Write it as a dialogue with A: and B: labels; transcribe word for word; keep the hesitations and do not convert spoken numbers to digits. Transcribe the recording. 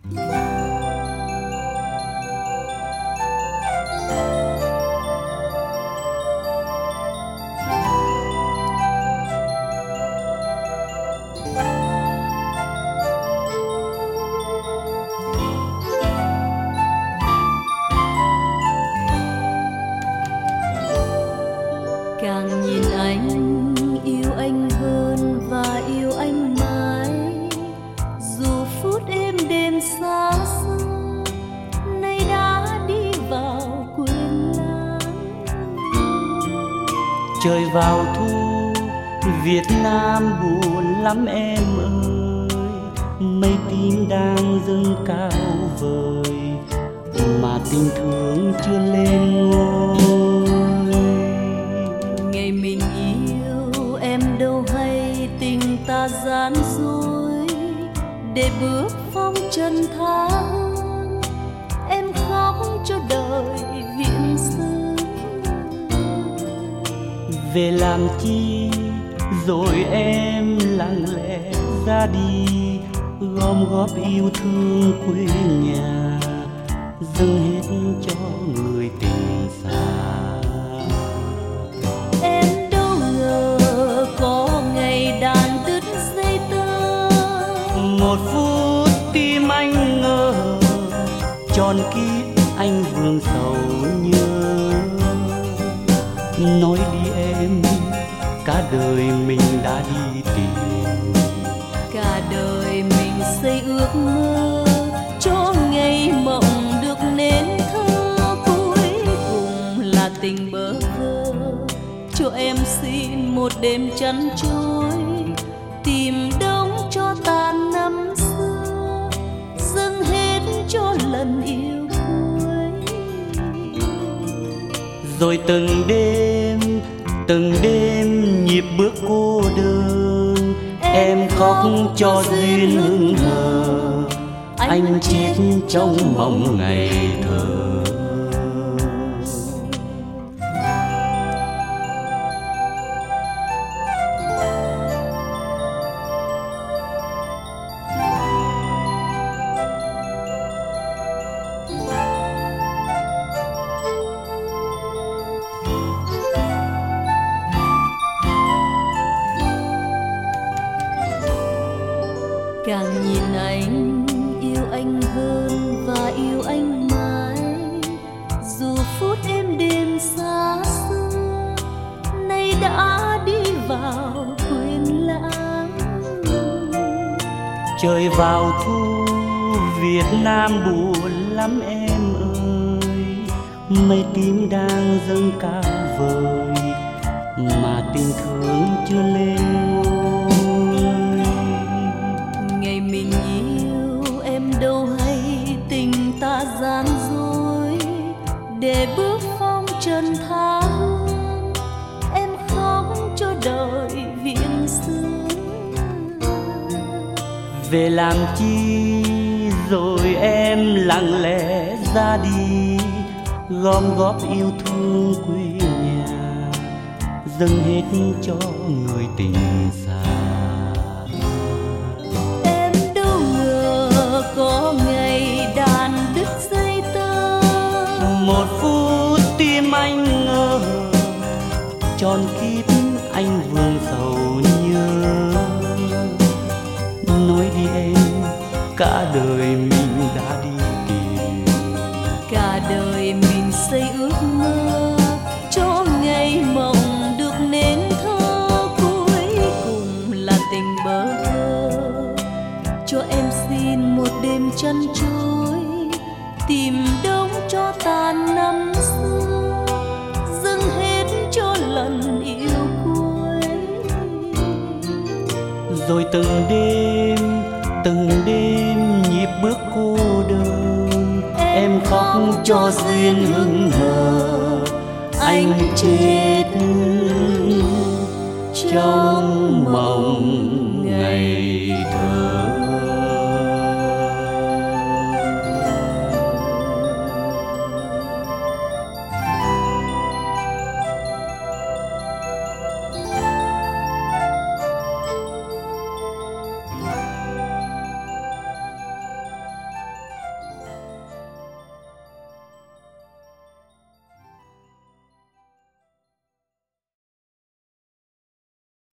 A: Càng nhìn anh yêu anh hơn và yêu anh mãi, dù phút êm đêm xa xưa nay đã đi vào quên lãng.
B: Trời vào thu Việt Nam buồn lắm em ơi, mây tím đang dâng cao vời mà tình thương chưa lên ngôi.
A: Ngày mình yêu em đâu hay tình ta gian dối, để bước phong trần tha hương em khóc cho đời viện xứ.
B: Về làm chi rồi em lặng lẽ ra đi, gom góp yêu thương quê nhà dâng hết cho người tình xa.
A: Em đâu ngờ có ngày đàn đứt dây tơ,
B: Một phút tim anh ngờ tròn kiếp anh vương sầu nhớ. Nói đi em, cả đời mình đã đi tìm,
A: cả đời mình xây ước mơ cho ngày mộng được nên thơ. Cuối cùng là tình bơ vơ, cho em xin một đêm chăn trôi, tìm đống cho tàn năm xưa dâng hết cho lần yêu cuối.
B: rồi từng đêm từng đêm nhịp bước cô đơn em khóc cho duyên hững hờ, anh chết trong mộng ngày thơ.
A: Càng nhìn anh yêu anh hơn và yêu anh mãi, dù phút êm đêm xa xưa nay đã đi vào quên lãng.
B: Trời vào thu Việt Nam buồn lắm em ơi, mây tím đang dâng cao vời mà tình thương chưa lên ngôi.
A: Ngày mình yêu em đâu hay tình ta gian dối, để bước phong trần tha hương em khóc cho đời viện xứ.
B: Về làm chi rồi em lặng lẽ ra đi, gom góp yêu thương quê nhà dâng hết cho người tình xa.
A: Em đâu ngờ có ngày đàn đứt dây tơ,
B: Một phút tim anh ngờ tròn kiếp anh vương sầu nhớ. Nói đi em, cả đời mình đã đi tìm,
A: cả đời mình xây ước mơ cho ngày mộng được nên thơ. Cuối cùng là tình bơ vơ, cho em xin một đêm chăn trôi, tìm đống cho tàn năm xưa dâng hết cho lần yêu cuối.
B: rồi từng đêm từng đêm nhịp bước cô đơn em khóc cho duyên hững hờ, anh chết trong